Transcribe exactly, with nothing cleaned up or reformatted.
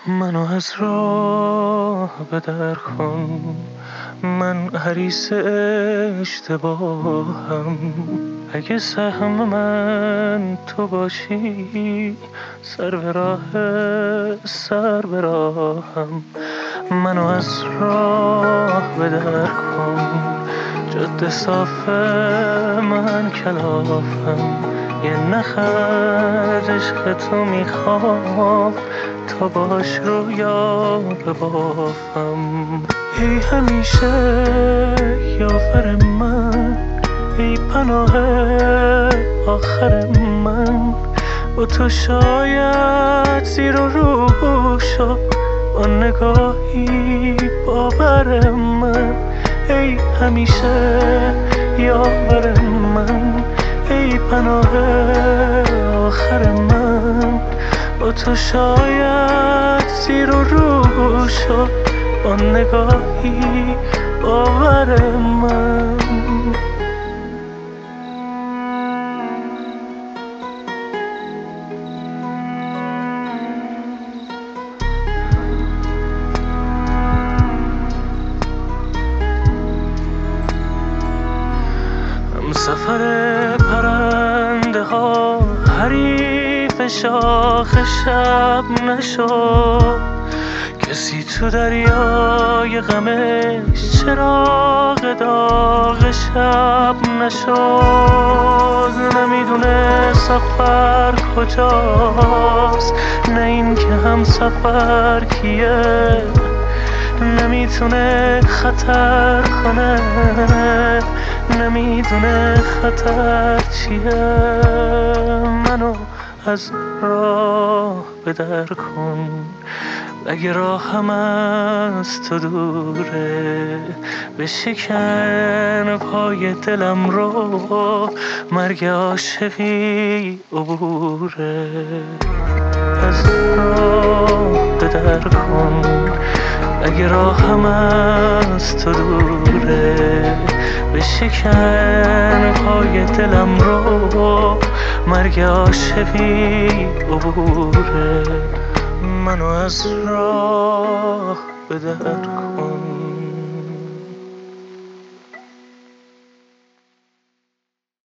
منو از راه به در کن، من حریص اشتباهم. اگه سهم من تو باشی، سر به راه سر به راهم. منو از راه به در کن، جاده صاف من کلافم. یه نخ عشق تو میخوام، تا باش رویا ببافم. ای همیشه یاور من، ای پناه آخر من. با تو شاید زیر و رو شد، با نگاهی باور من. ای همیشه یاور من، ای پناه آخر من. با تو شاید زیر و رو شد، با نگاهی باور من. هم سفر پرنده ها حریف شاخ شب نشد. کسی تو دریای غمش چراغ داغ شب نشد. نمیدونه سفر کجاست، نه این که هم سفر کیه. نمیتونه خطر کنه، نمیدونه خطر چیه. منو از راه به در کن، اگه راهم از تو دوره. بشکن پای دلم رو، مرگ عاشقی عبوره. از راه به در کن، اگه راهم از تو دوره. بشکن پای دلم رو، مرگ عاشقی عبوره. منو از راه به در کن.